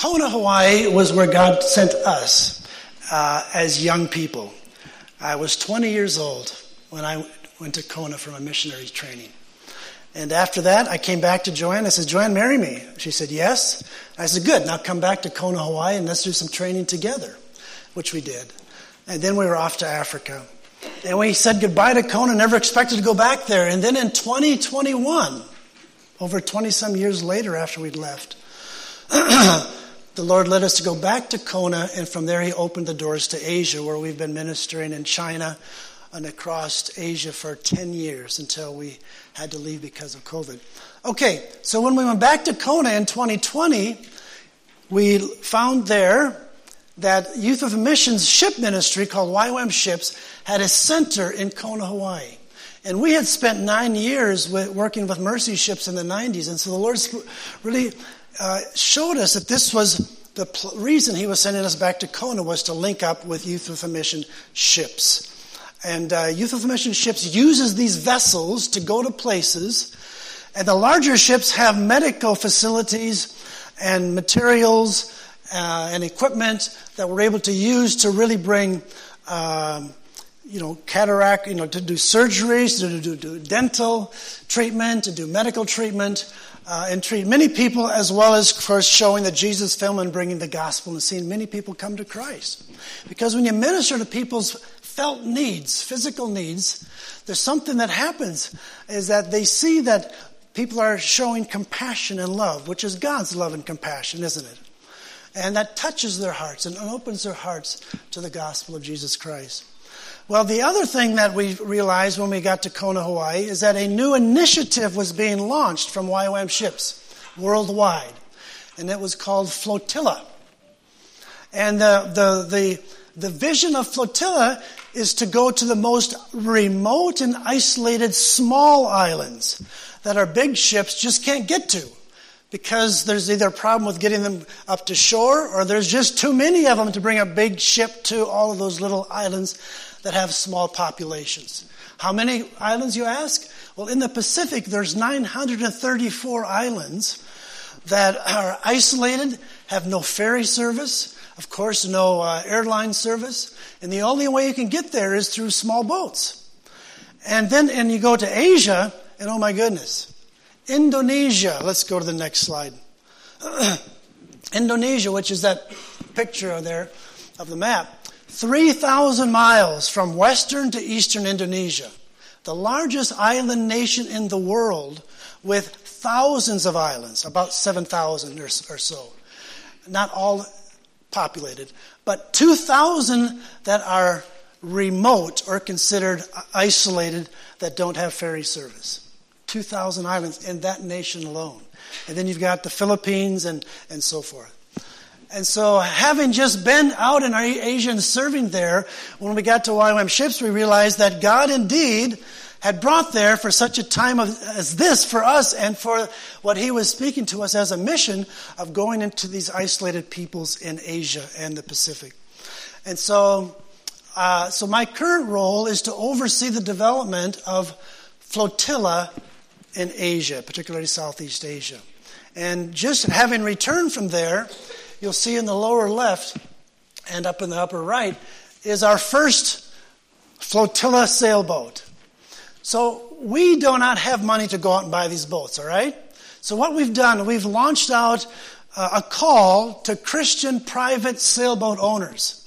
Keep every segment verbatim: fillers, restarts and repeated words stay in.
Kona, Hawaii was where God sent us uh, as young people. I was twenty years old when I went to Kona for my missionary training. And after that, I came back to Joanne. I said, Joanne, marry me. She said, yes. I said, good. Now come back to Kona, Hawaii, and let's do some training together, which we did. And then we were off to Africa. And we said goodbye to Kona, never expected to go back there. And then in twenty twenty-one, over twenty-some years later after we'd left, the Lord led us to go back to Kona, and from there He opened the doors to Asia, where we've been ministering in China and across Asia for ten years until we had to leave because of COVID. Okay, so when we went back to Kona in twenty twenty, we found there that Youth with a Missions ship ministry called Y W A M Ships had a center in Kona, Hawaii. And we had spent nine years with, working with Mercy Ships in the nineties, and so the Lord really uh, showed us that this was the pl- reason He was sending us back to Kona, was to link up with Youth with a Mission ships. And uh, Youth with a Mission ships uses these vessels to go to places, and the larger ships have medical facilities and materials uh, and equipment that we're able to use to really bring, um, you know, cataract, you know, to do surgeries, to do, do dental treatment, to do medical treatment, uh, and treat many people, as well as, of course, showing the Jesus film and bringing the gospel and seeing many people come to Christ. Because when you minister to people's felt needs, physical needs, there's something that happens, is that they see that people are showing compassion and love, which is God's love and compassion, isn't it? And that touches their hearts and opens their hearts to the gospel of Jesus Christ. Well, the other thing that we realized when we got to Kona, Hawaii, is that a new initiative was being launched from Y W A M Ships worldwide, and it was called Flotilla. And the the the, the vision of Flotilla is to go to the most remote and isolated small islands that our big ships just can't get to, because there's either a problem with getting them up to shore, or there's just too many of them to bring a big ship to all of those little islands that have small populations. How many islands, you ask? Well, in the Pacific, there's nine hundred thirty-four islands that are isolated, have no ferry service, of course, no uh, airline service, and the only way you can get there is through small boats. And then, and you go to Asia, and oh my goodness, Indonesia. Let's go to the next slide. Indonesia, which is that picture there of the map, three thousand miles from western to eastern Indonesia, the largest island nation in the world, with thousands of islands, about seven thousand or, or so. Not all populated, but two thousand that are remote or considered isolated, that don't have ferry service. two thousand islands in that nation alone. And then you've got the Philippines and, and so forth. And so having just been out in Asia and serving there, when we got to Y W A M Ships, we realized that God indeed had brought there for such a time of, as this for us, and for what He was speaking to us as a mission of going into these isolated peoples in Asia and the Pacific. And so, uh, so my current role is to oversee the development of Flotilla in Asia, particularly Southeast Asia. And just having returned from there, you'll see in the lower left and up in the upper right is our first Flotilla sailboat. So we do not have money to go out and buy these boats, all right? So what we've done, we've launched out uh, a call to Christian private sailboat owners.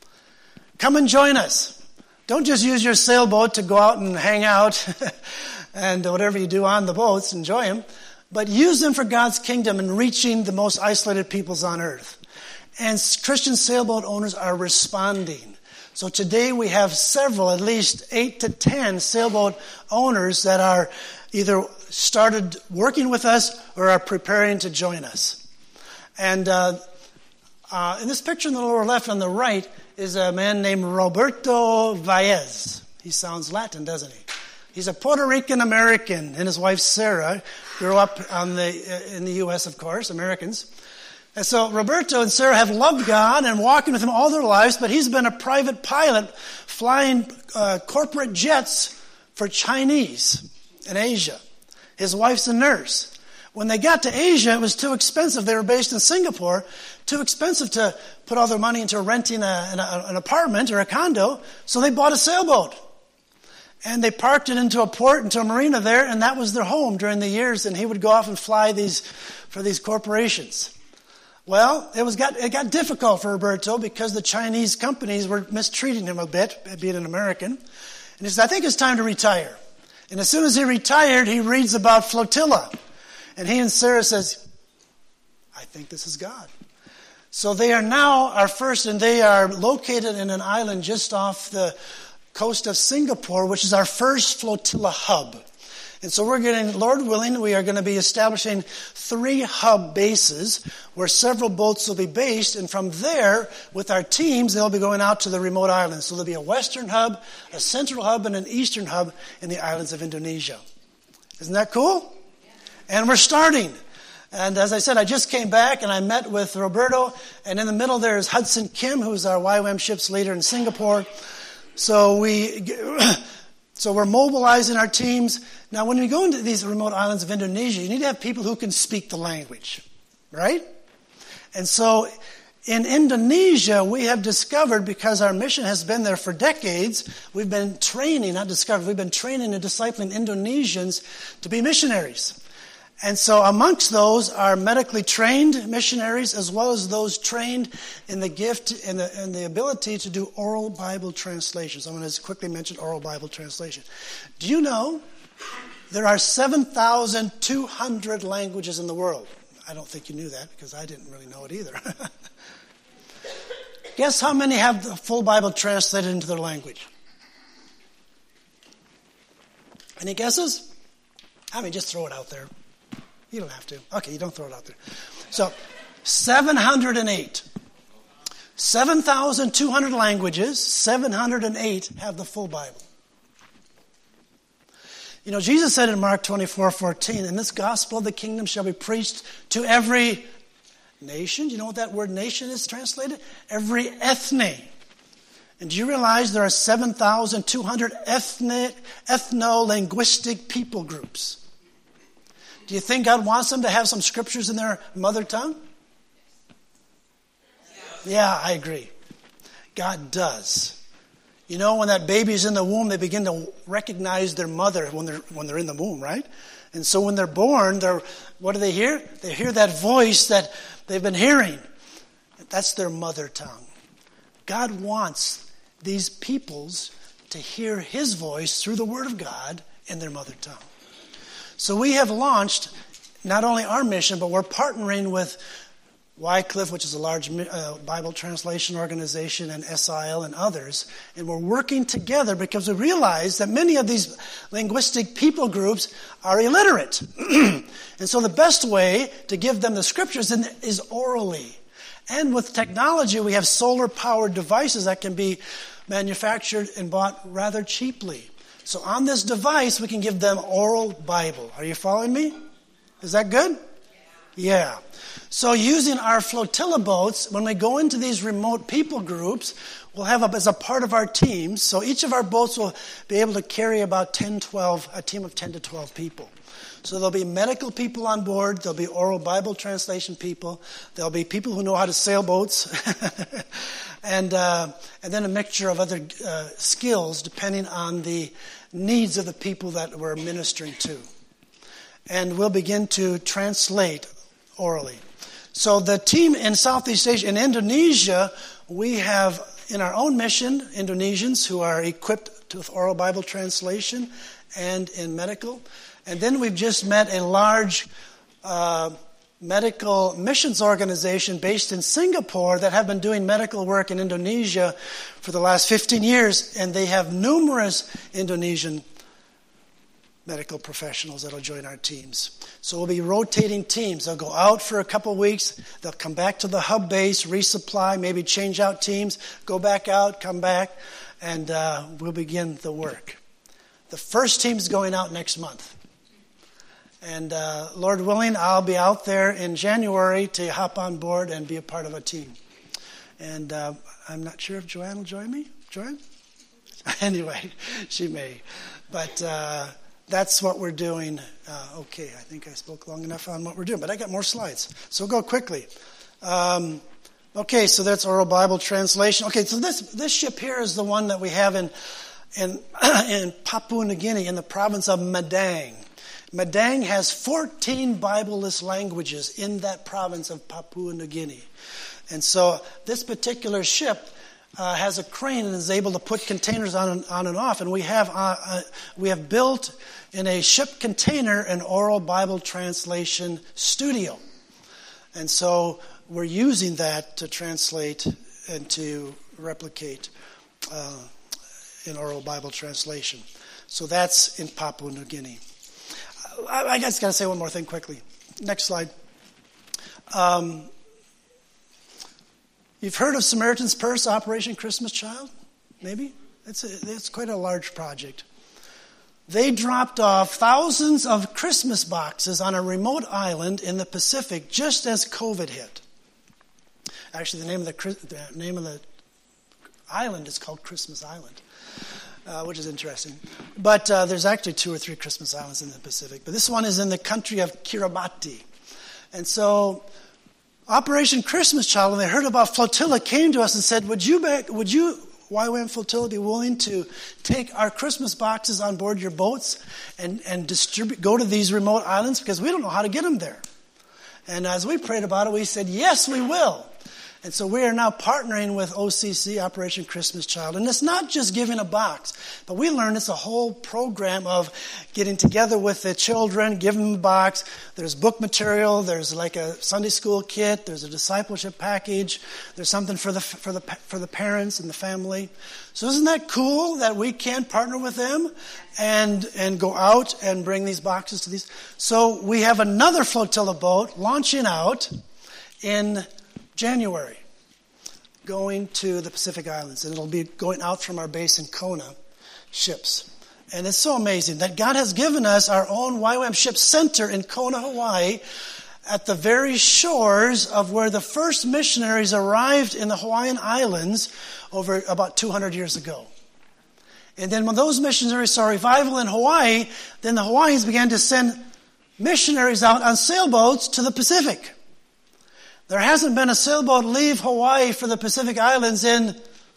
Come and join us. Don't just use your sailboat to go out and hang out and whatever you do on the boats, enjoy them, but use them for God's kingdom and reaching the most isolated peoples on earth. And Christian sailboat owners are responding. So today we have several, at least eight to ten sailboat owners that are either started working with us or are preparing to join us. And uh, uh, in this picture in the lower left on the right is a man named Roberto Valles. He sounds Latin, doesn't he? He's a Puerto Rican American, and his wife Sarah grew up on the, in the U S, of course, Americans. And so Roberto and Sarah have loved God and walking with Him all their lives, but he's been a private pilot flying uh, corporate jets for Chinese in Asia. His wife's a nurse. When they got to Asia, it was too expensive. They were based in Singapore. Too expensive to put all their money into renting a, an, an apartment or a condo. So they bought a sailboat. And they parked it into a port, into a marina there, and that was their home during the years. And he would go off and fly these for these corporations. Well, it was got it got difficult for Roberto because the Chinese companies were mistreating him a bit, being an American. And he said, I think it's time to retire. And as soon as he retired, he reads about flotilla. And he and Sarah says, I think this is God. So they are now our first, and they are located in an island just off the coast of Singapore, which is our first flotilla hub. And so we're getting, Lord willing, we are going to be establishing three hub bases where several boats will be based. And from there, with our teams, they'll be going out to the remote islands. So there'll be a western hub, a central hub, and an eastern hub in the islands of Indonesia. Isn't that cool? And we're starting. And as I said, I just came back and I met with Roberto. And in the middle there is Hudson Kim, who's our Y WAM ships leader in Singapore. So we, so we're mobilizing our teams. Now, when we go into these remote islands of Indonesia, you need to have people who can speak the language, right? And so in Indonesia, we have discovered, because our mission has been there for decades, we've been training, not discovered, we've been training and discipling Indonesians to be missionaries. And so amongst those are medically trained missionaries, as well as those trained in the gift and the, and the ability to do oral Bible translations. I'm going to quickly mention oral Bible translation. Do you know there are seven thousand two hundred languages in the world? I don't think you knew that, because I didn't really know it either. Guess how many have the full Bible translated into their language? Any guesses? I mean, just throw it out there. You don't have to. Okay, you don't throw it out there. So, seven hundred eight. seven thousand two hundred languages, seven hundred eight have the full Bible. You know, Jesus said in Mark twenty-four fourteen, and this gospel of the kingdom shall be preached to every nation. Do you know what that word nation is translated? Every ethne. And do you realize there are seven thousand two hundred ethnic, ethno-linguistic people groups? Do you think God wants them to have some scriptures in their mother tongue? Yeah, I agree. God does. You know, when that baby's in the womb, they begin to recognize their mother when they're when they're in the womb, right? And so when they're born, they're what do they hear? They hear that voice that they've been hearing. That's their mother tongue. God wants these peoples to hear His voice through the Word of God in their mother tongue. So we have launched not only our mission, but we're partnering with Wycliffe, which is a large uh, Bible translation organization, and S I L and others. And we're working together because we realize that many of these linguistic people groups are illiterate. And so the best way to give them the scriptures is orally. And with technology, we have solar-powered devices that can be manufactured and bought rather cheaply. So on this device, we can give them oral Bible. Are you following me? Is that good? Yeah. So using our flotilla boats, when we go into these remote people groups, we'll have a, as a part of our teams. So each of our boats will be able to carry about ten, twelve, a team of ten to twelve people. So there'll be medical people on board. There'll be oral Bible translation people. There'll be people who know how to sail boats. and uh, and then a mixture of other uh, skills depending on the needs of the people that we're ministering to. And we'll begin to translate orally. So the team in Southeast Asia, in Indonesia, we have in our own mission Indonesians who are equipped with oral Bible translation and in medical. And then we've just met a large uh, medical missions organization based in Singapore that have been doing medical work in Indonesia for the last fifteen years. And they have numerous Indonesian medical professionals that will join our teams. So we'll be rotating teams. They'll go out for a couple weeks. They'll come back to the hub base, resupply, maybe change out teams, go back out, come back, and uh, we'll begin the work. The first team's going out next month. And uh, Lord willing, I'll be out there in January to hop on board and be a part of a team. And uh, I'm not sure if Joanne will join me. Joanne? Anyway, she may. But... Uh, that's what we're doing. Uh, okay, I think I spoke long enough on what we're doing, but I got more slides, so go quickly. Um, okay, so that's Oral Bible Translation. Okay, so this this ship here is the one that we have in in in Papua New Guinea, in the province of Madang. Madang has fourteen Bible-less languages in that province of Papua New Guinea. And so this particular ship uh, has a crane and is able to put containers on and, on and off. And we have uh, uh, we have built in a ship container an Oral Bible Translation studio. And so we're using that to translate and to replicate uh, in Oral Bible Translation. So that's in Papua New Guinea. I, I just got to say one more thing quickly. Next slide. Um, you've heard of Samaritan's Purse, Operation Christmas Child? Maybe? It's, a, it's quite a large project. They dropped off thousands of Christmas boxes on a remote island in the Pacific just as COVID hit. Actually, the name of the, the name of the island is called Christmas Island, uh, which is interesting. But uh, there's actually two or three Christmas islands in the Pacific. But this one is in the country of Kiribati. And so Operation Christmas Child, when they heard about Flotilla, came to us and said, would you, be, would you Y W A M Flotilla, be willing to take our Christmas boxes on board your boats and, and distribute, go to these remote islands? Because we don't know how to get them there. And as we prayed about it, we said, yes, we will. And so we are now partnering with O C C, Operation Christmas Child. And it's not just giving a box, but we learned it's a whole program of getting together with the children, giving them a box. There's book material, there's like a Sunday school kit, there's a discipleship package, there's something for the for the for the parents and the family. So isn't that cool that we can partner with them and and go out and bring these boxes to these? So we have another flotilla boat launching out in January, going to the Pacific Islands, and it'll be going out from our base in Kona ships. And it's so amazing that God has given us our own Y W A M Ship Center in Kona, Hawaii, at the very shores of where the first missionaries arrived in the Hawaiian Islands over about two hundred years ago. And then when those missionaries saw revival in Hawaii, then the Hawaiians began to send missionaries out on sailboats to the Pacific. There hasn't been a sailboat leave Hawaii for the Pacific Islands in,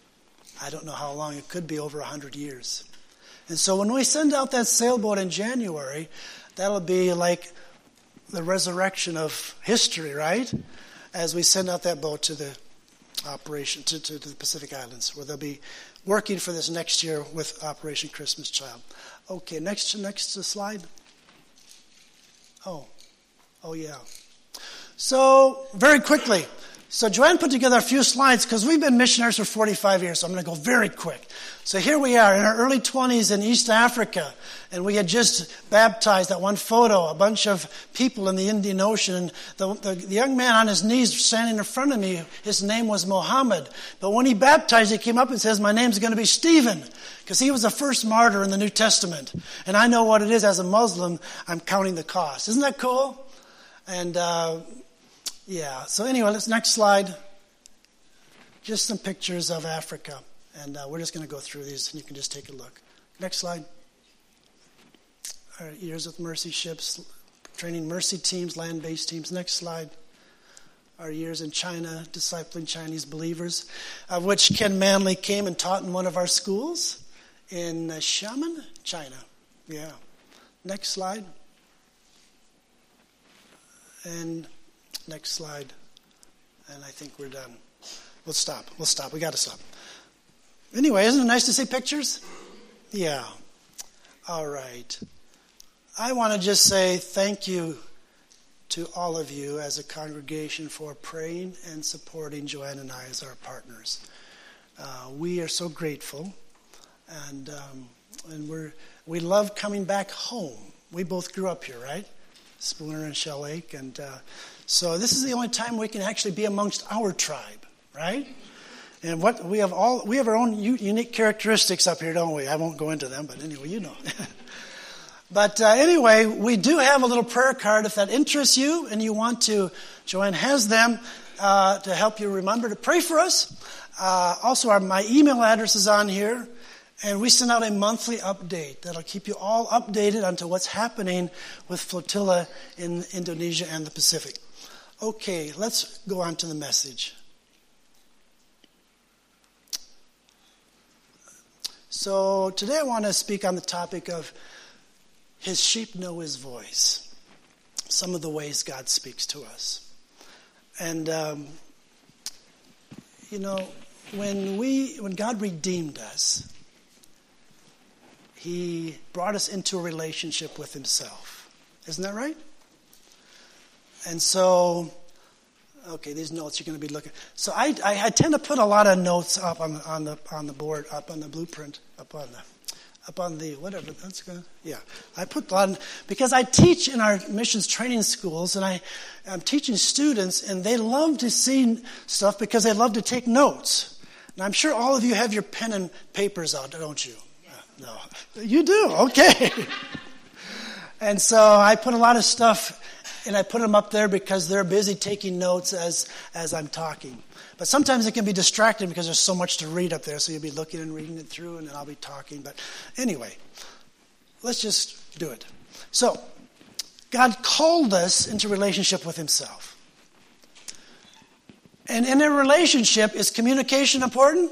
I don't know how long, it could be over one hundred years. And so when we send out that sailboat in January, that'll be like the resurrection of history, right? As we send out that boat to the operation, to, to, to the Pacific Islands, where they'll be working for this next year with Operation Christmas Child. Okay, next, next slide. Oh, oh yeah. So, very quickly. So, Joanne put together a few slides because we've been missionaries for forty-five years, so I'm going to go very quick. So, here we are in our early twenties in East Africa, and we had just baptized that one photo, a bunch of people in the Indian Ocean. And the, the, the young man on his knees standing in front of me, his name was Mohammed. But when he baptized, he came up and says, my name's going to be Stephen, because he was the first martyr in the New Testament. And I know what it is as a Muslim, I'm counting the cost. Isn't that cool? And, uh, Yeah, so anyway, let's next slide. Just some pictures of Africa. And uh, we're just going to go through these and you can just take a look. Next slide. Our Years with Mercy ships, training mercy teams, land-based teams. Next slide. Our years in China, discipling Chinese believers, of which Ken Manley came and taught in one of our schools in uh, Xiamen, China. Yeah. Next slide. And next slide. And I think we're done. We'll stop. We'll stop. We got to stop. Anyway, isn't it nice to see pictures? Yeah. All right. I want to just say thank you to all of you as a congregation for praying and supporting Joanne and I as our partners. Uh, we are so grateful. And um, and we're we love coming back home. We both grew up here, right? Spooner and Shell Lake. And uh, so this is the only time we can actually be amongst our tribe, right? And what we have all we have our own u- unique characteristics up here, don't we? I won't go into them, but anyway, you know. But uh, anyway, we do have a little prayer card if that interests you and you want to. Joanne has them uh, to help you remember to pray for us. Uh, also, our, my email address is on here. And we send out a monthly update that'll keep you all updated onto what's happening with Flotilla in Indonesia and the Pacific. Okay, let's go on to the message. So today I want to speak on the topic of his sheep know his voice. Some of the ways God speaks to us. And, um, you know, when we, when God redeemed us, He brought us into a relationship with himself. Isn't that right? And so, okay, these notes you're going to be looking. So I, I, I tend to put a lot of notes up on the on the on the board, up on the blueprint, up on the up on the whatever that's going. Yeah, I put a lot of, because I teach in our missions training schools, and I I'm teaching students, and they love to see stuff because they love to take notes. And I'm sure all of you have your pen and papers out, don't you? No, you do. Okay. And so I put a lot of stuff, and I put them up there because they're busy taking notes as as I'm talking. But sometimes it can be distracting because there's so much to read up there, so you'll be looking and reading it through, and then I'll be talking. But anyway, let's just do it. So, God called us into relationship with himself. And in a relationship, is communication important?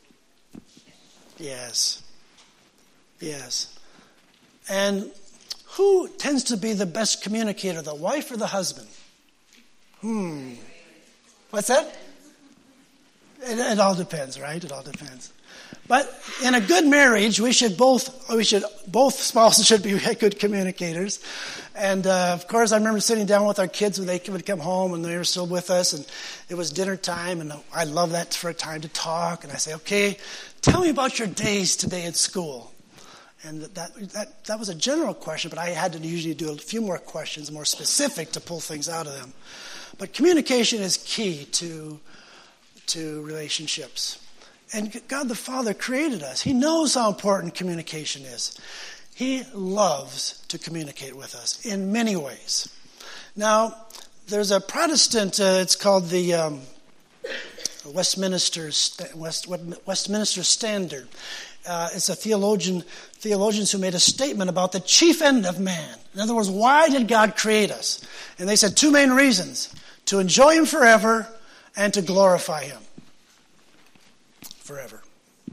Yes. Yes. And who tends to be the best communicator, the wife or the husband? Hmm. What's that? It, it all depends, right? It all depends. But in a good marriage, we should both, we should, both spouses should be good communicators. And uh, of course, I remember sitting down with our kids when they would come home and they were still with us, and it was dinner time, and I love that for a time to talk. And I say, okay, tell me about your days today at school. And that, that that was a general question, but I had to usually do a few more questions, more specific, to pull things out of them. But communication is key to, to relationships. And God the Father created us. He knows how important communication is. He loves to communicate with us in many ways. Now, there's a Protestant, uh, it's called the um, Westminster, West, Westminster Standard. Uh, it's a theologian, theologians who made a statement about the chief end of man. In other words, why did God create us? And they said two main reasons: to enjoy him forever and to glorify him forever.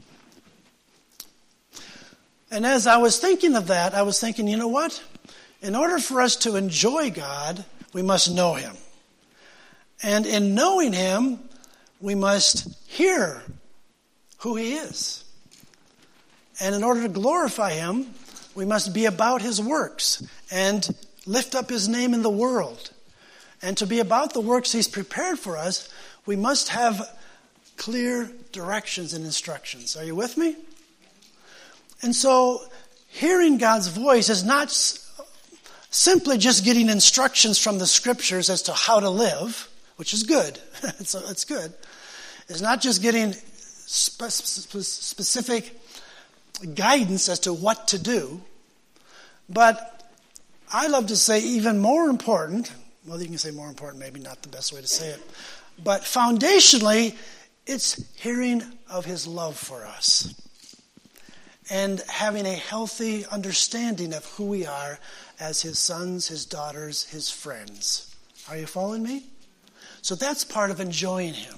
And as I was thinking of that, I was thinking, you know what? In order for us to enjoy God, we must know him. And in knowing him, we must hear who he is. And in order to glorify him, we must be about his works and lift up his name in the world. And to be about the works he's prepared for us, we must have clear directions and instructions. Are you with me? And so, hearing God's voice is not simply just getting instructions from the scriptures as to how to live, which is good. it's, it's good. It's not just getting spe- specific guidance as to what to do, but I love to say even more important, well, you can say more important, maybe not the best way to say it, but foundationally, it's hearing of his love for us and having a healthy understanding of who we are as his sons, his daughters, his friends. Are you following me? So that's part of enjoying him.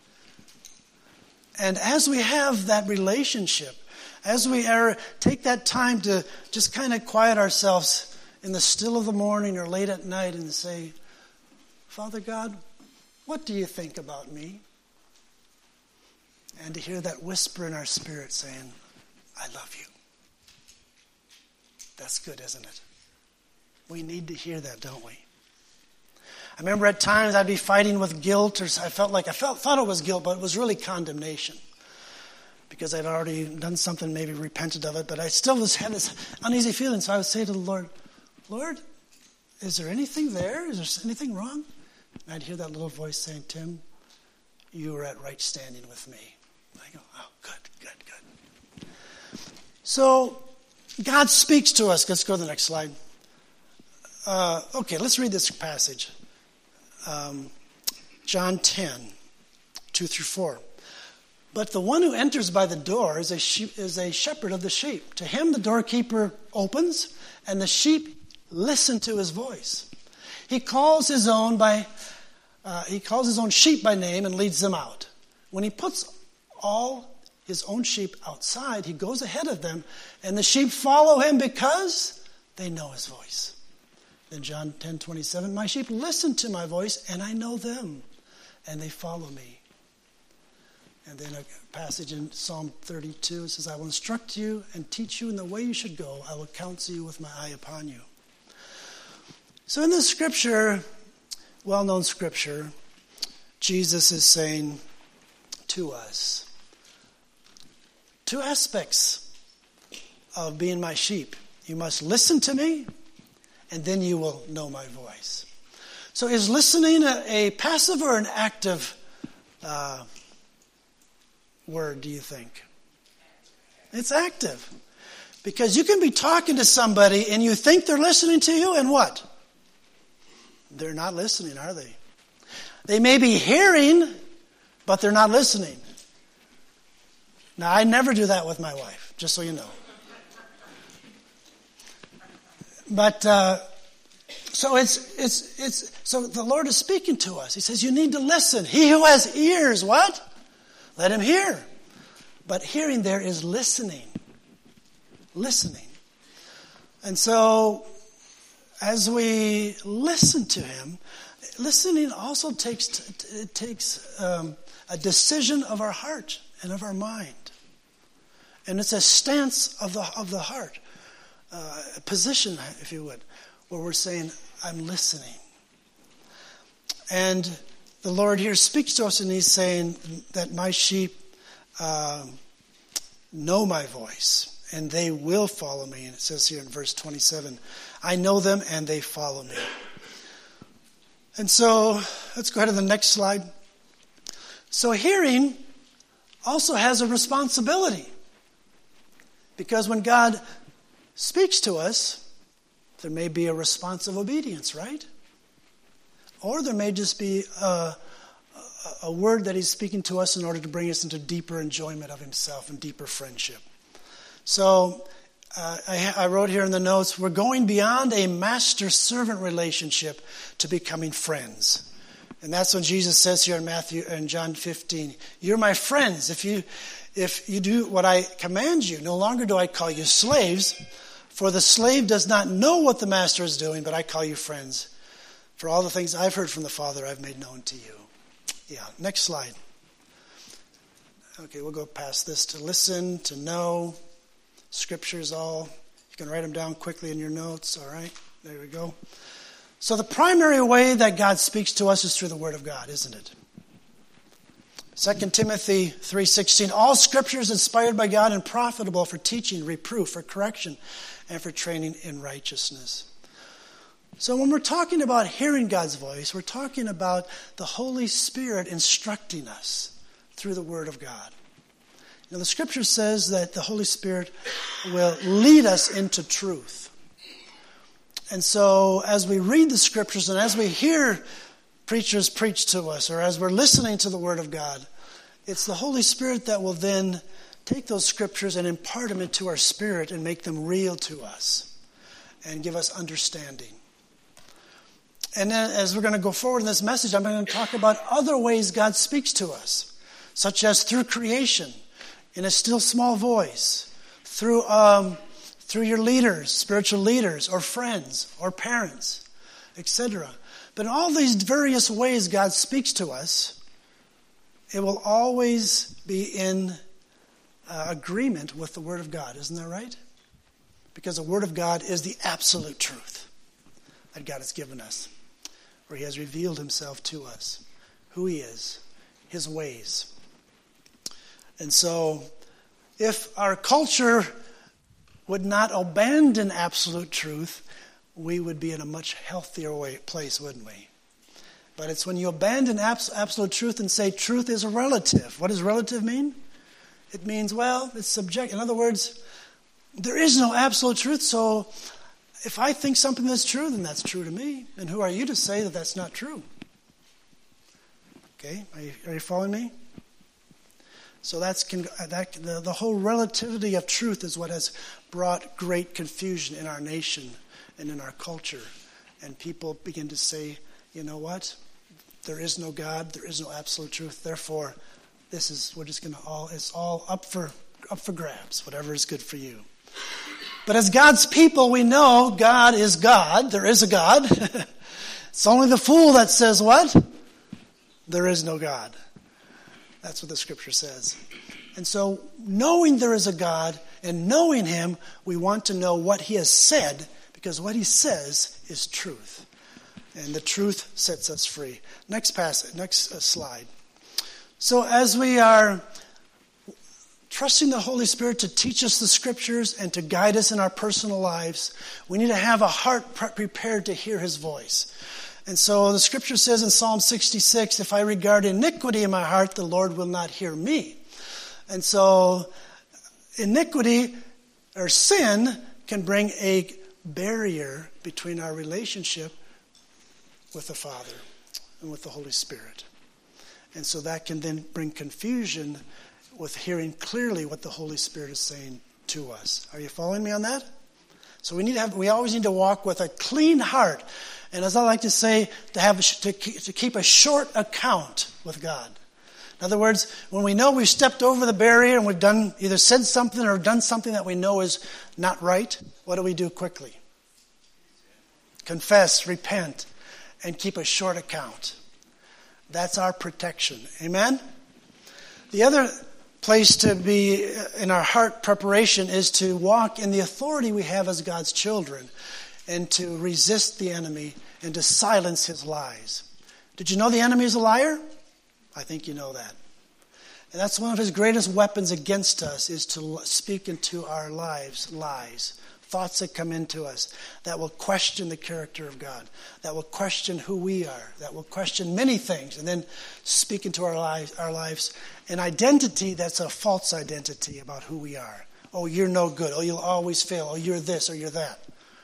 And as we have that relationship, as we are, take that time to just kind of quiet ourselves in the still of the morning or late at night and say, Father God, what do you think about me? And to hear that whisper in our spirit saying, I love you. That's good, isn't it? We need to hear that, don't we? I remember at times I'd be fighting with guilt, or I felt like I felt thought it was guilt, but it was really condemnation. Because I'd already done something, maybe repented of it, but I still was had this uneasy feeling. So I would say to the Lord, Lord, is there anything there? Is there anything wrong? And I'd hear that little voice saying, Tim, you are at right standing with me. I go, oh, good, good, good. So God speaks to us. Let's go to the next slide. Uh, okay, let's read this passage. Um, John ten, two through four. But the one who enters by the door is a sheep, is a shepherd of the sheep. To him the doorkeeper opens, and the sheep listen to his voice. He calls his own by uh, he calls his own sheep by name and leads them out. When he puts all his own sheep outside, he goes ahead of them, and the sheep follow him because they know his voice. Then John ten twenty-seven, my sheep listen to my voice, and I know them, and they follow me. And then a passage in Psalm thirty-two says, I will instruct you and teach you in the way you should go. I will counsel you with my eye upon you. So in this scripture, well-known scripture, Jesus is saying to us, two aspects of being my sheep. You must listen to me, and then you will know my voice. So is listening a, a passive or an active uh, word, do you think? It's active. Because you can be talking to somebody and you think they're listening to you, and what? They're not listening, are they? They may be hearing, but they're not listening. Now, I never do that with my wife, just so you know. But uh, so it's it's it's so the Lord is speaking to us. He says, you need to listen. He who has ears, what? Let him hear. But hearing there is listening. Listening. And so as we listen to him, listening also takes it takes um, a decision of our heart and of our mind. And it's a stance of the of the heart, uh, a position, if you would, where we're saying, I'm listening. And the Lord here speaks to us, and he's saying that my sheep uh, know my voice, and they will follow me. And it says here in verse twenty-seven, I know them, and they follow me. And so, let's go ahead to the next slide. So hearing also has a responsibility. Because when God speaks to us, there may be a response of obedience, right? Or there may just be a, a word that he's speaking to us in order to bring us into deeper enjoyment of himself and deeper friendship. So uh, I, I wrote here in the notes, we're going beyond a master-servant relationship to becoming friends. And that's what Jesus says here in Matthew and John fifteen. You're my friends if you if you do what I command you. No longer do I call you slaves, for the slave does not know what the master is doing, but I call you friends. For all the things I've heard from the Father, I've made known to you. Yeah, next slide. Okay, we'll go past this. To listen, to know. Scriptures all. You can write them down quickly in your notes. All right, there we go. So the primary way that God speaks to us is through the Word of God, isn't it? Second Timothy three sixteen, all Scripture is inspired by God and profitable for teaching, reproof, for correction, and for training in righteousness. So when we're talking about hearing God's voice, we're talking about the Holy Spirit instructing us through the Word of God. Now the Scripture says that the Holy Spirit will lead us into truth. And so as we read the Scriptures and as we hear preachers preach to us, or as we're listening to the Word of God, it's the Holy Spirit that will then take those Scriptures and impart them into our spirit and make them real to us and give us understanding. And then as we're going to go forward in this message, I'm going to talk about other ways God speaks to us, such as through creation, in a still small voice, through um, through your leaders, spiritual leaders, or friends, or parents, et cetera. But in all these various ways God speaks to us, it will always be in uh, agreement with the Word of God. Isn't that right? Because the Word of God is the absolute truth that God has given us, where he has revealed himself to us, who he is, his ways. And so, if our culture would not abandon absolute truth, we would be in a much healthier way, place, wouldn't we? But it's when you abandon abs- absolute truth and say truth is relative. What does relative mean? It means, well, it's subjective. In other words, there is no absolute truth, so if I think something is true, then that's true to me. And who are you to say that that's not true? Okay, are you, are you following me? So that's that, the, the whole relativity of truth is what has brought great confusion in our nation and in our culture. And people begin to say, you know what? There is no God. There is no absolute truth. Therefore, this is we're just going to all it's all up for up for grabs. Whatever is good for you. But as God's people, we know God is God. There is a God. It's only the fool that says what? There is no God. That's what the scripture says. And so knowing there is a God and knowing him, we want to know what he has said, because what he says is truth. And the truth sets us free. Next passage, next uh, slide. So as we are trusting the Holy Spirit to teach us the scriptures and to guide us in our personal lives, we need to have a heart pre- prepared to hear his voice. And so the scripture says in Psalm sixty-six, if I regard iniquity in my heart, the Lord will not hear me. And so iniquity or sin can bring a barrier between our relationship with the Father and with the Holy Spirit. And so that can then bring confusion with hearing clearly what the Holy Spirit is saying to us. Are you following me on that? So we need to have, we always need to walk with a clean heart. And as I like to say, to have to, to keep a short account with God. In other words, when we know we've stepped over the barrier and we've done either said something or done something that we know is not right, what do we do quickly? Confess, repent, and keep a short account. That's our protection. Amen? The other place to be in our heart preparation is to walk in the authority we have as God's children and to resist the enemy and to silence his lies. Did you know the enemy is a liar? I think you know that. And that's one of his greatest weapons against us, is to speak into our lives lies. Thoughts that come into us that will question the character of God, that will question who we are, that will question many things, and then speak into our lives, our lives an identity that's a false identity about who we are. Oh, you're no good. Oh, you'll always fail. Oh, you're this or you're that.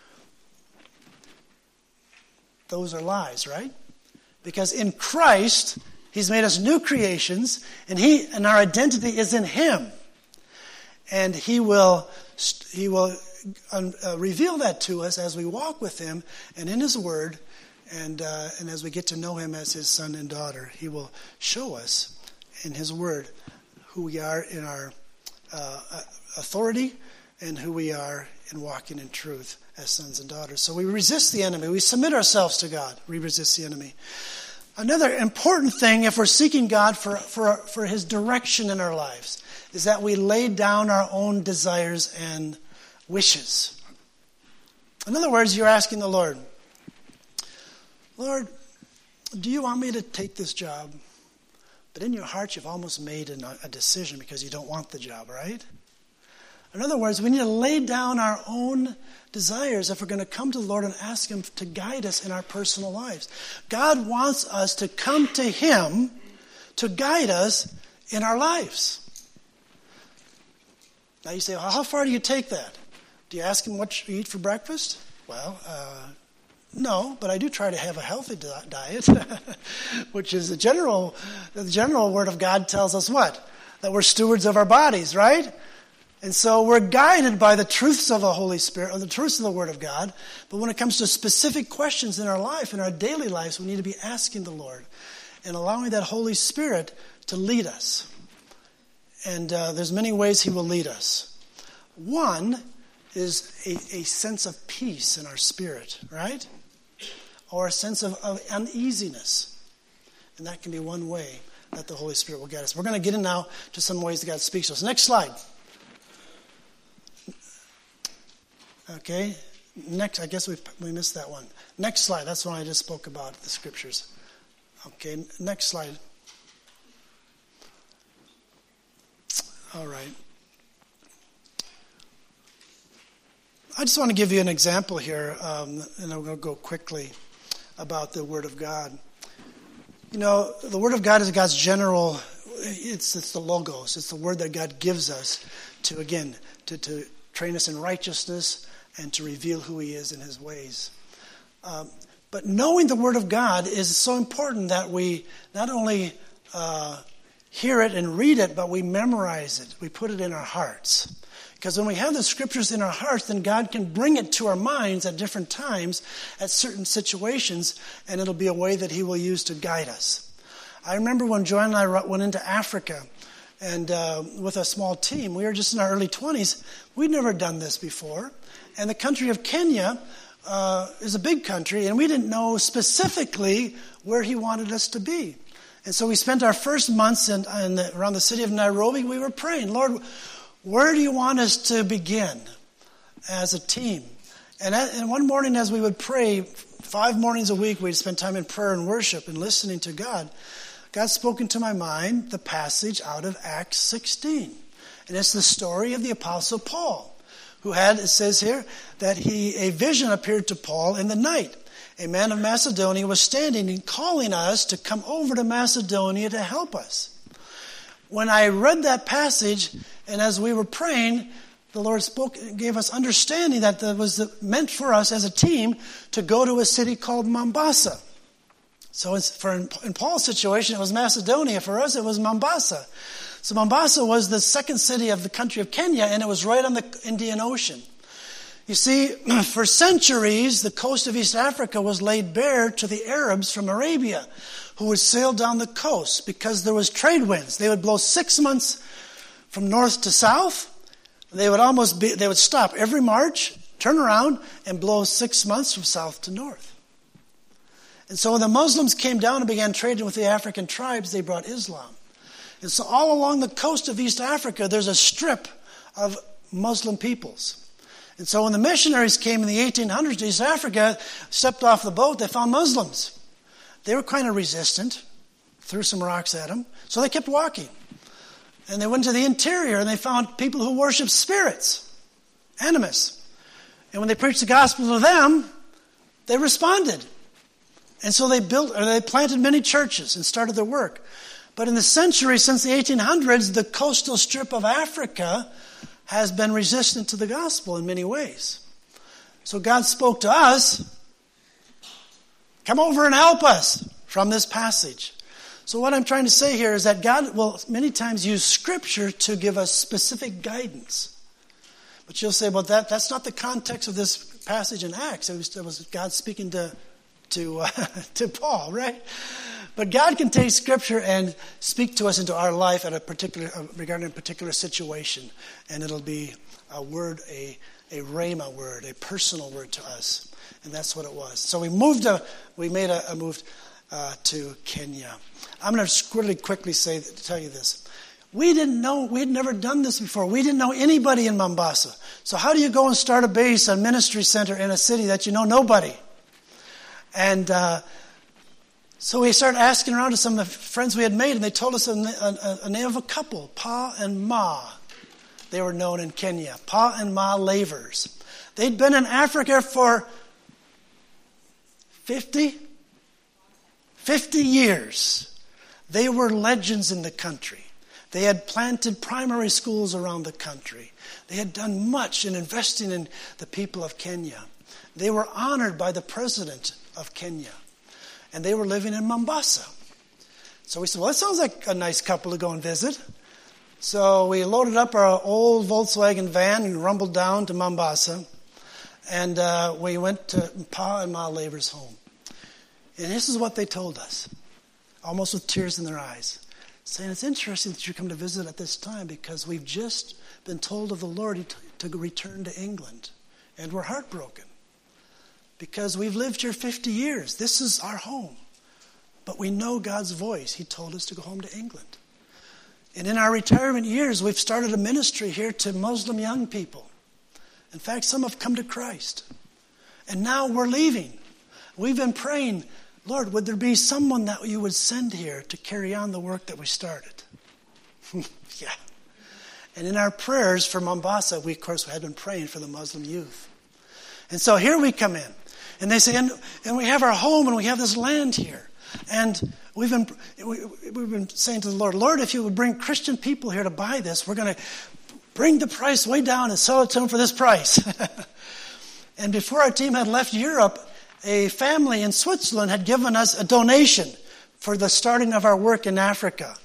Those are lies, right? Because in Christ, he's made us new creations, and he and our identity is in him. And he will he will uh, reveal that to us as we walk with him and in his word, and uh, and as we get to know him as his son and daughter, he will show us in his word who we are in our uh, authority and who we are in walking in truth as sons and daughters. So we resist the enemy. We submit ourselves to God. We resist the enemy. Another important thing, if we're seeking God for, for, for his direction in our lives, is that we lay down our own desires and wishes. In other words, you're asking the Lord, Lord, do you want me to take this job? But in your heart, you've almost made a decision because you don't want the job, right? In other words, we need to lay down our own desires if we're going to come to the Lord and ask him to guide us in our personal lives. God wants us to come to him to guide us in our lives. Now you say, well, how far do you take that? Do you ask him what you eat for breakfast? Well, uh, no, but I do try to have a healthy diet, which is the general, the general word of God tells us what? That we're stewards of our bodies, right? And so we're guided by the truths of the Holy Spirit, or the truths of the Word of God. But when it comes to specific questions in our life, in our daily lives, we need to be asking the Lord and allowing that Holy Spirit to lead us. And uh, there's many ways he will lead us. One is a, a sense of peace in our spirit, right? Or a sense of, of uneasiness. And that can be one way that the Holy Spirit will guide us. We're going to get in now to some ways that God speaks to us. Next slide. Okay, next, I guess we we missed that one. Next slide, that's one I just spoke about, the scriptures. Okay, next slide. All right. I just want to give you an example here, um, and I'm going to go quickly about the Word of God. You know, the Word of God is God's general, it's, it's the Logos, it's the Word that God gives us to, again, to, to train us in righteousness, and to reveal who he is in his ways. Um, but knowing the Word of God is so important that we not only uh, hear it and read it, but we memorize it. We put it in our hearts. Because when we have the scriptures in our hearts, then God can bring it to our minds at different times, at certain situations, and it'll be a way that he will use to guide us. I remember when Joanne and I went into Africa, and uh, with a small team, we were just in our early twenties. We'd never done this before. And the country of Kenya uh, is a big country, and we didn't know specifically where he wanted us to be. And so we spent our first months in, in the, around the city of Nairobi. We were praying, Lord, where do you want us to begin as a team? And, at, and one morning as we would pray, five mornings a week, we'd spend time in prayer and worship and listening to God. God spoke into my mind the passage out of Acts sixteen. And it's the story of the Apostle Paul, who had, it says here, that he a vision appeared to Paul in the night. A man of Macedonia was standing and calling us to come over to Macedonia to help us. When I read that passage, and as we were praying, the Lord spoke, gave us understanding that it was meant for us as a team to go to a city called Mombasa. So it's for in Paul's situation, it was Macedonia. For us, it was Mombasa. So Mombasa was the second city of the country of Kenya, and it was right on the Indian Ocean. You see, for centuries, the coast of East Africa was laid bare to the Arabs from Arabia, who would sail down the coast because there was trade winds. They would blow six months from north to south. They would almost be, they would stop every March, turn around, and blow six months from south to north. And so when the Muslims came down and began trading with the African tribes, they brought Islam. And so all along the coast of East Africa, there's a strip of Muslim peoples. And so when the missionaries came in the eighteen hundreds to East Africa, stepped off the boat, they found Muslims. They were kind of resistant, threw some rocks at them, so they kept walking. And they went to the interior and they found people who worshiped spirits, animus. And when they preached the gospel to them, they responded. And so they built, or they planted many churches and started their work. But in the century since the eighteen hundreds, the coastal strip of Africa has been resistant to the gospel in many ways. So God spoke to us, come over and help us from this passage. So what I'm trying to say here is that God will many times use Scripture to give us specific guidance. But you'll say, well, that, that's not the context of this passage in Acts. It was, it was God speaking to, to, uh, to Paul, right? But God can take Scripture and speak to us into our life at a particular, regarding a particular situation. And it'll be a word, a, a rhema word, a personal word to us. And that's what it was. So we moved, a, we made a, a move uh, to Kenya. I'm going to really quickly say, tell you this. We didn't know, we had never done this before. We didn't know anybody in Mombasa. So how do you go and start a base, a ministry center in a city that you know nobody? And uh, so we started asking around to some of the friends we had made, and they told us a, a, a name of a couple, Pa and Ma. They were known in Kenya, Pa and Ma Lavers. They'd been in Africa for fifty, fifty years. They were legends in the country. They had planted primary schools around the country. They had done much in investing in the people of Kenya. They were honored by the president of Kenya. And they were living in Mombasa. So we said, well, that sounds like a nice couple to go and visit. So we loaded up our old Volkswagen van and rumbled down to Mombasa. And uh, we went to Pa and Ma Laver's home. And this is what they told us, almost with tears in their eyes, saying, it's interesting that you come to visit at this time because we've just been told of the Lord to return to England. And we're heartbroken because we've lived here fifty years. This is our home. But we know God's voice. He told us to go home to England. And in our retirement years, we've started a ministry here to Muslim young people. In fact, some have come to Christ. And now we're leaving. We've been praying, Lord, would there be someone that you would send here to carry on the work that we started? Yeah. And in our prayers for Mombasa, we, of course, had been praying for the Muslim youth. And so here we come in. And they say, and, and we have our home and we have this land here. And we've been we, we've been saying to the Lord, Lord, if you would bring Christian people here to buy this, we're going to bring the price way down and sell it to them for this price. And before our team had left Europe, a family in Switzerland had given us a donation for the starting of our work in Africa.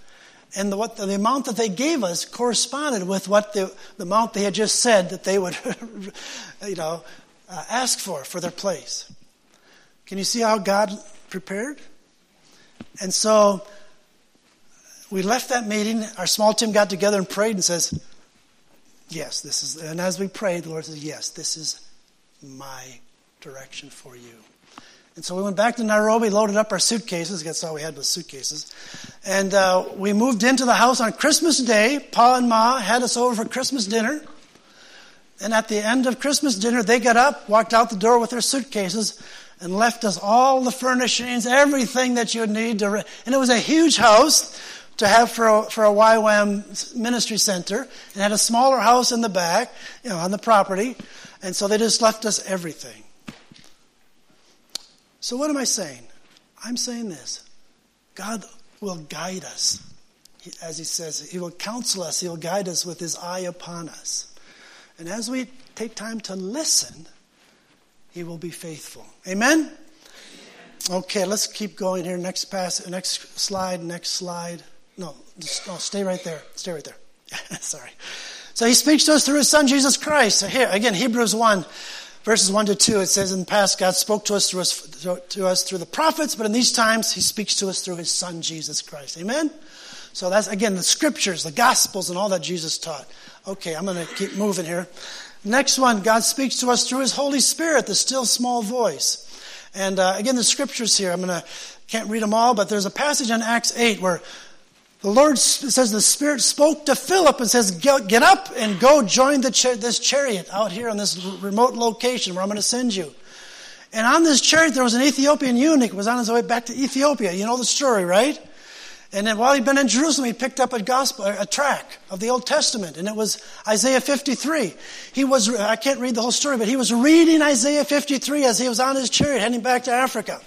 And the, what the, the amount that they gave us corresponded with what the, the amount they had just said that they would, you know, uh, ask for, for their place. Can you see how God prepared? And so we left that meeting. Our small team got together and prayed and says, yes, this is, and as we prayed, the Lord says, yes, this is my direction for you. And so we went back to Nairobi, loaded up our suitcases. That's all we had was suitcases. And uh, we moved into the house on Christmas Day. Pa and Ma had us over for Christmas dinner. And at the end of Christmas dinner, they got up, walked out the door with their suitcases, and left us all the furnishings, everything that you would need to. Re- and it was a huge house to have for a, for a Y WAM ministry center. It had a smaller house in the back, you know, on the property. And so they just left us everything. So what am I saying? I'm saying this. God will guide us. He, as he says, he will counsel us. He will guide us with his eye upon us. And as we take time to listen, he will be faithful. Amen? Okay, let's keep going here. Next pass, next slide, next slide. No, just, no, stay right there. Stay right there. Sorry. So he speaks to us through his son, Jesus Christ. Here, again, Hebrews one. Verses one to two, it says, in the past, God spoke to us, through us to us through the prophets, but in these times, he speaks to us through his son, Jesus Christ. Amen? So that's, again, the scriptures, the gospels, and all that Jesus taught. Okay, I'm going to keep moving here. Next one, God speaks to us through his Holy Spirit, the still small voice. And uh, again, the scriptures here, I'm going to, can't read them all, but there's a passage in Acts eight where the Lord says the Spirit spoke to Philip and says, get up and go join the char- this chariot out here on this remote location where I'm going to send you. And on this chariot there was an Ethiopian eunuch who was on his way back to Ethiopia. You know the story, right? And then while he'd been in Jerusalem, he picked up a gospel, a tract of the Old Testament, and it was Isaiah fifty-three. He was, I can't read the whole story, but he was reading Isaiah fifty-three as he was on his chariot heading back to Africa.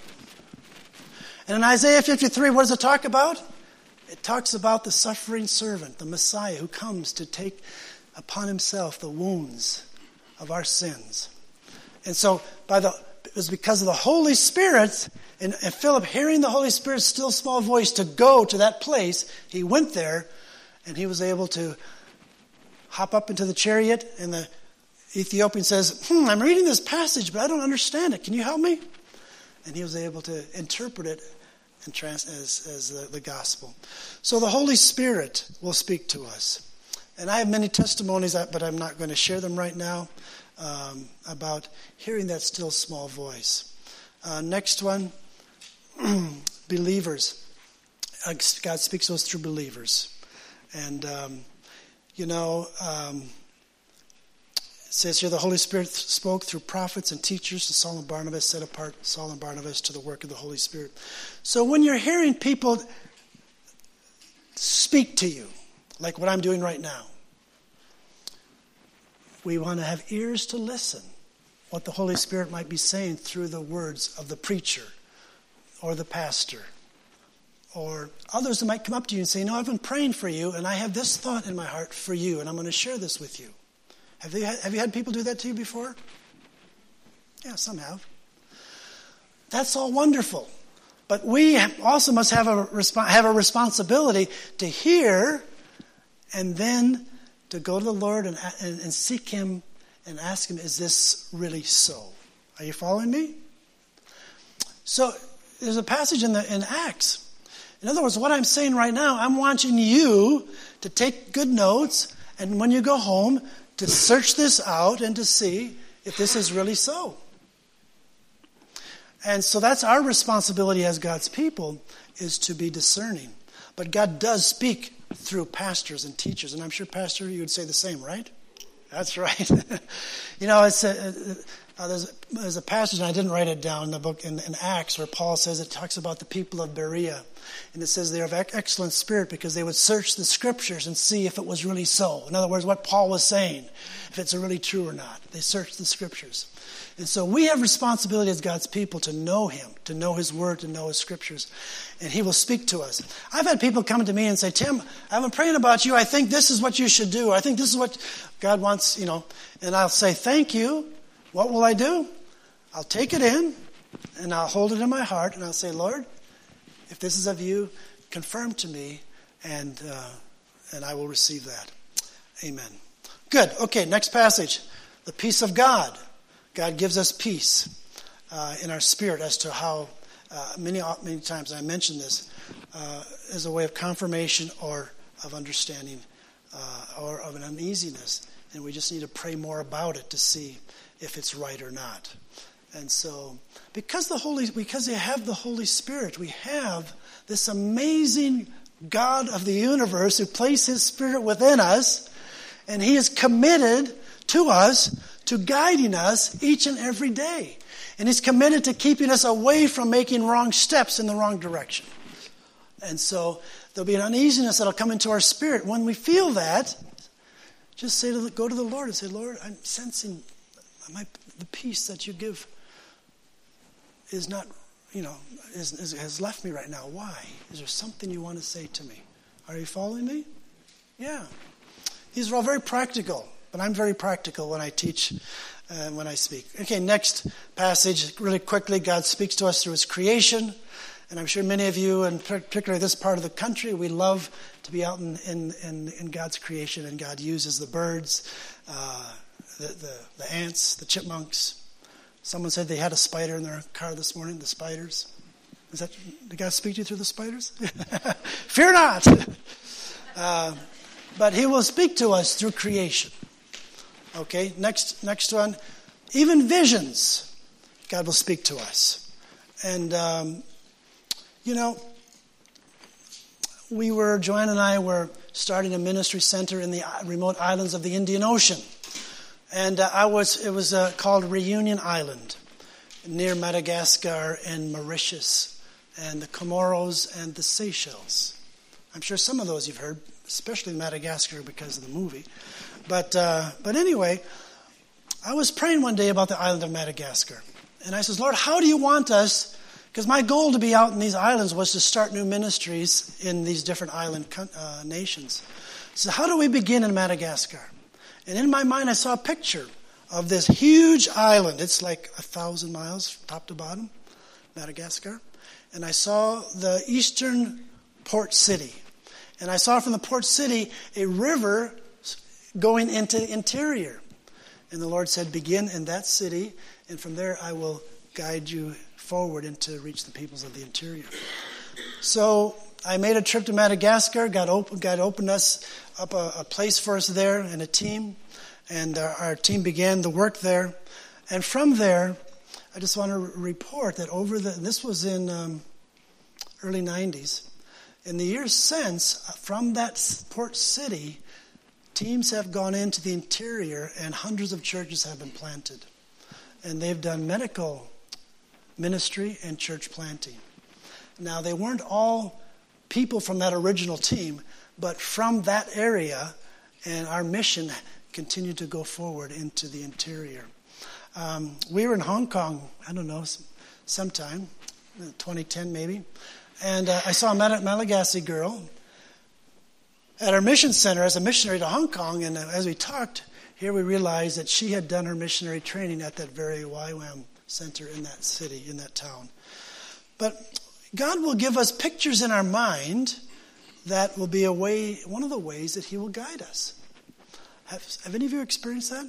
And in Isaiah fifty-three, what does it talk about? It talks about the suffering servant, the Messiah, who comes to take upon himself the wounds of our sins. And so by the, it was because of the Holy Spirit, and, and Philip hearing the Holy Spirit's still small voice to go to that place, he went there, and he was able to hop up into the chariot, and the Ethiopian says, hmm, I'm reading this passage, but I don't understand it. Can you help me? And he was able to interpret it and trans, as, as the, the gospel. So the Holy Spirit will speak to us. And I have many testimonies, but I'm not going to share them right now, um, about hearing that still small voice. Uh, next one, believers. Uh, God speaks to us through believers. And, um, you know, um, it says here the Holy Spirit spoke through prophets and teachers to Saul and Barnabas, set apart Saul and Barnabas to the work of the Holy Spirit. So when you're hearing people speak to you, like what I'm doing right now, we want to have ears to listen what the Holy Spirit might be saying through the words of the preacher or the pastor or others that might come up to you and say, you know, I've been praying for you and I have this thought in my heart for you and I'm going to share this with you. Have you had, have you had people do that to you before? Yeah, some have. That's all wonderful. But we also must have a resp- have a responsibility to hear and then to go to the Lord and, and, and seek him and ask him, is this really so? Are you following me? So there's a passage in the in Acts. In other words, what I'm saying right now, I'm wanting you to take good notes and when you go home, to search this out and to see if this is really so. And so that's our responsibility as God's people, is to be discerning. But God does speak through pastors and teachers. And I'm sure, Pastor, you would say the same, right? That's right. You know, it's a, uh, there's, a, there's a passage, and I didn't write it down in the book, in, in Acts, where Paul says, it talks about the people of Berea. And it says they're of excellent spirit because they would search the scriptures and see if it was really so. In other words, what Paul was saying, if it's really true or not. They searched the scriptures. And so we have responsibility as God's people to know him, to know his word, to know his scriptures. And he will speak to us. I've had people come to me and say, Tim, I've been praying about you. I think this is what you should do. I think this is what God wants, you know. And I'll say, thank you. What will I do? I'll take it in and I'll hold it in my heart and I'll say, Lord, if this is of you, confirm to me and uh, and I will receive that. Amen. Good. Okay, next passage. The peace of God. God gives us peace uh, in our spirit as to how, uh, many many times I mentioned this, uh, as a way of confirmation or of understanding uh, or of an uneasiness. And we just need to pray more about it to see if it's right or not. And so, because the Holy, because we have the Holy Spirit, we have this amazing God of the universe who placed His Spirit within us, and He is committed to us, to guiding us each and every day. And He's committed to keeping us away from making wrong steps in the wrong direction. And so there'll be an uneasiness that'll come into our spirit. When we feel that, just say to the, go to the Lord and say, Lord, I'm sensing my, the peace that you give is not, you know, is, is, has left me right now. Why? Is there something you want to say to me? Are you following me? Yeah. These are all very practical, but I'm very practical when I teach and uh, when I speak. Okay, next passage, really quickly. God speaks to us through His creation. And I'm sure many of you, and particularly this part of the country, we love to be out in, in, in, in God's creation. And God uses the birds, uh, the, the, the ants, the chipmunks. Someone said they had a spider in their car this morning, the spiders. Is that, did God speak to you through the spiders? Fear not! Uh, but He will speak to us through creation. Okay, next next one. Even visions, God will speak to us. And, um, you know, we were, Joanne and I were starting a ministry center in the remote islands of the Indian Ocean. And uh, I was, it was uh, called Reunion Island, near Madagascar and Mauritius, and the Comoros and the Seychelles. I'm sure some of those you've heard, especially Madagascar because of the movie. But uh, but anyway, I was praying one day about the island of Madagascar. And I says, Lord, how do you want us? Because my goal to be out in these islands was to start new ministries in these different island uh, nations. So how do we begin in Madagascar? And in my mind, I saw a picture of this huge island. It's like a thousand miles, top to bottom, Madagascar. And I saw the eastern port city. And I saw from the port city a river going into the interior. And the Lord said, begin in that city, and from there I will guide you forward and to reach the peoples of the interior. So I made a trip to Madagascar. God opened, God opened us up a, a place for us there and a team. And our, our team began the work there. And from there, I just want to report that over the, and this was in um, early nineties. In the years since, from that port city, teams have gone into the interior and hundreds of churches have been planted. And they've done medical ministry and church planting. Now, they weren't all people from that original team, but from that area, and our mission continued to go forward into the interior. Um, we were in Hong Kong, I don't know, sometime, twenty ten maybe, and uh, I saw a Malagasy girl at our mission center as a missionary to Hong Kong, and as we talked, here we realized that she had done her missionary training at that very Y WAM center in that city, in that town. But God will give us pictures in our mind that will be a way, one of the ways that He will guide us. Have, have any of you experienced that?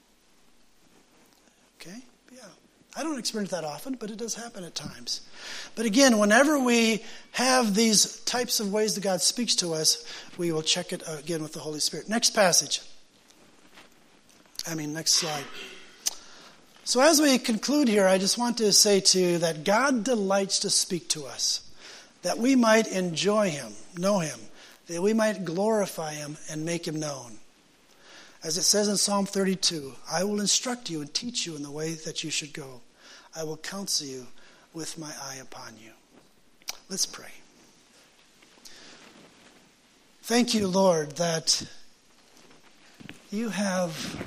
Okay, yeah. I don't experience that often, but it does happen at times. But again, whenever we have these types of ways that God speaks to us, we will check it again with the Holy Spirit. Next passage. I mean, next slide. So as we conclude here, I just want to say to you that God delights to speak to us, that we might enjoy Him, know Him, that we might glorify Him and make Him known. As it says in Psalm thirty-two, I will instruct you and teach you in the way that you should go. I will counsel you with my eye upon you. Let's pray. Thank you, Lord, that you have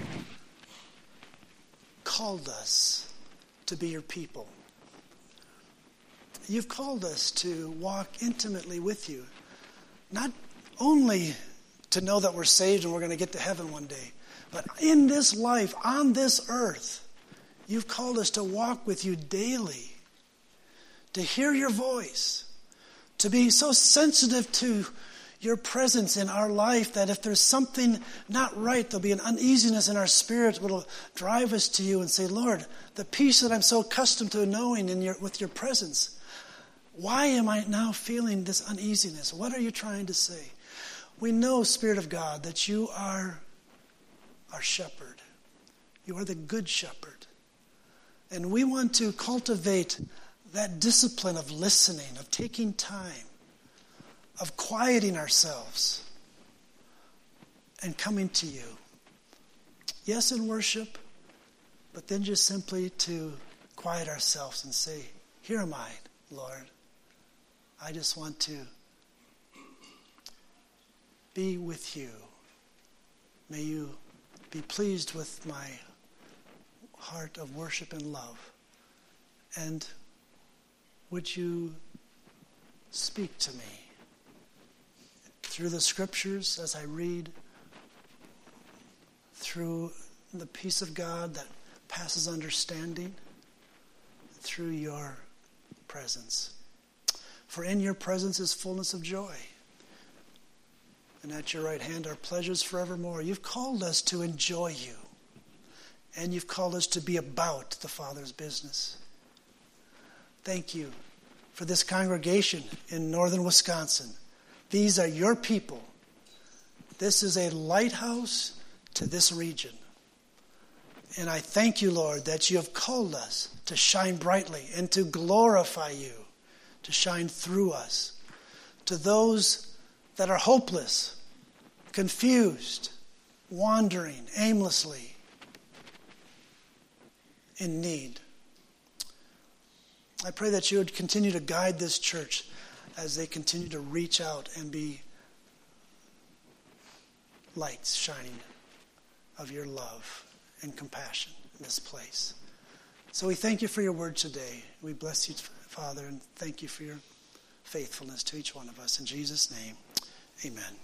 called us to be your people. You've called us to walk intimately with you, not only to know that we're saved and we're going to get to heaven one day, but in this life, on this earth, you've called us to walk with you daily, to hear your voice, to be so sensitive to your presence in our life, that if there's something not right, there'll be an uneasiness in our spirit that will drive us to you and say, Lord, the peace that I'm so accustomed to knowing in your, with your presence, why am I now feeling this uneasiness? What are you trying to say? We know, Spirit of God, that you are our shepherd. You are the good shepherd. And we want to cultivate that discipline of listening, of taking time, of quieting ourselves and coming to you. Yes, in worship, but then just simply to quiet ourselves and say, here am I, Lord. I just want to be with you. May you be pleased with my heart of worship and love. And would you speak to me through the scriptures as I read, through the peace of God that passes understanding, through your presence. For in your presence is fullness of joy. And at your right hand are pleasures forevermore. You've called us to enjoy you. And you've called us to be about the Father's business. Thank you for this congregation in northern Wisconsin. These are your people. This is a lighthouse to this region. And I thank you, Lord, that you have called us to shine brightly and to glorify you, to shine through us, to those that are hopeless, confused, wandering aimlessly, in need. I pray that you would continue to guide this church as they continue to reach out and be lights shining of your love and compassion in this place. So we thank you for your word today. We bless you, Father, and thank you for your faithfulness to each one of us. In Jesus' name, amen.